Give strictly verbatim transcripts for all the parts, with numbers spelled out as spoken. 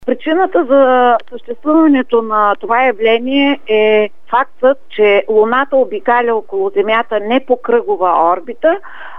Причината за съществуването на това явление е фактът, че Луната обикаля около Земята не по кръгова орбита,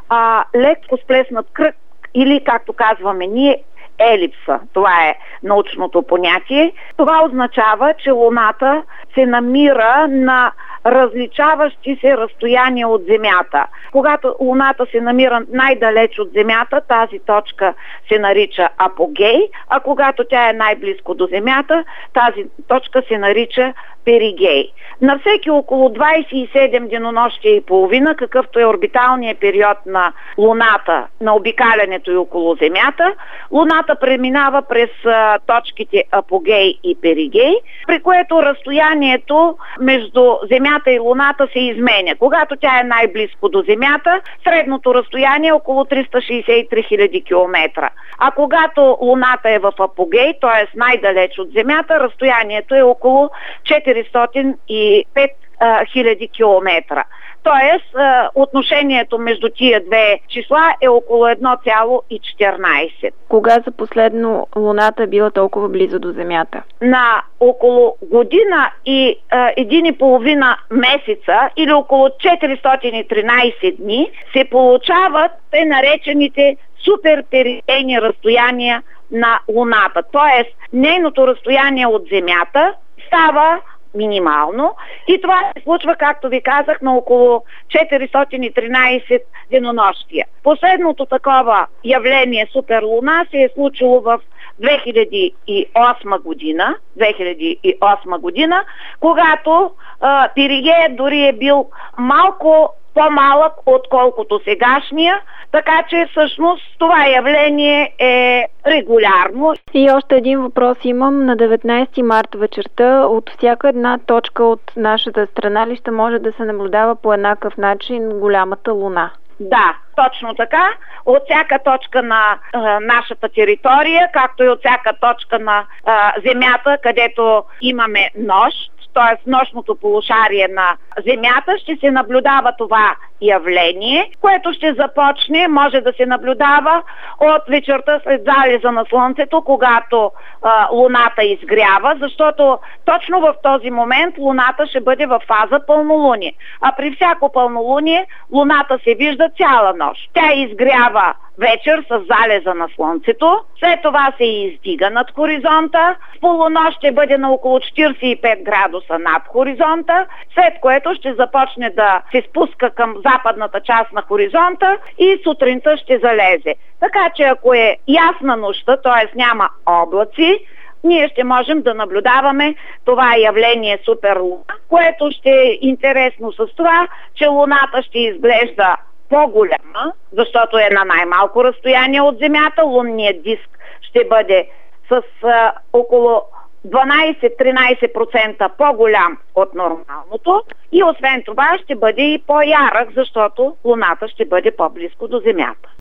а леко сплеснат кръг или, както казваме ние, елипса. Това е научното понятие. Това означава, че Луната се намира на различаващи се разстояния от Земята. Когато Луната се намира най-далеч от Земята, тази точка се нарича апогей, а когато тя е най-близко до Земята, тази точка се нарича перигей. На всеки около двадесет и седем денонощия и половина, какъвто е орбиталният период на Луната, на обикалянето и около Земята, Луната преминава през а, точките апогей и перигей, при което разстоянието между Земята и Луната се изменя. Когато тя е най-близко до Земята, средното разстояние е около триста шейсет и три хиляди километра. А когато Луната е в апогей, т.е. най-далеч от Земята, разстоянието е около четиристотин и пет хиляди километра. Тоест, отношението между тия две числа е около едно цяло и четиринадесет. Кога за последно Луната е била толкова близо до Земята? На около година и а, един и половина месеца или около четиристотин и тринадесет дни се получават те наречените суперперигейни разстояния на Луната. Тоест, нейното разстояние от Земята става минимално и това се случва, както ви казах, на около четиристотин и тринадесет денонощия. Последното такова явление суперлуна се е случило в две хиляди и осма година, две хиляди и осма година, когато а, перигеят дори е бил малко по-малък, отколкото сегашния, така че всъщност това явление е регулярно. И още един въпрос имам. На деветнадесети март вечерта от всяка една точка от нашата страна ли ще може да се наблюдава по еднакъв начин голямата Луна? Да, точно така. От всяка точка на а, нашата територия, както и от всяка точка на а, Земята, където имаме нощ, т.е. нощното полушарие на Земята, ще се наблюдава това явление, което ще започне, може да се наблюдава от вечерта след залеза на Слънцето, когато а, Луната изгрява, защото точно в този момент Луната ще бъде в фаза пълнолуние. А при всяко пълнолуние Луната се вижда цяла нощ. Тя изгрява вечер с залеза на Слънцето, след това се издига над хоризонта, в полунощ ще бъде на около четиридесет и пет градуса над хоризонта, след което ще започне да се спуска към западната част на хоризонта и сутринта ще залезе. Така че ако е ясна нощта, т.е. няма облаци, ние ще можем да наблюдаваме това явление суперлуна, което ще е интересно с това, че Луната ще изглежда по-голяма, защото е на най-малко разстояние от Земята. Лунният диск ще бъде с а, около дванадесет-тринадесет процента по-голям от нормалното и освен това ще бъде и по-ярък, защото Луната ще бъде по-близко до Земята.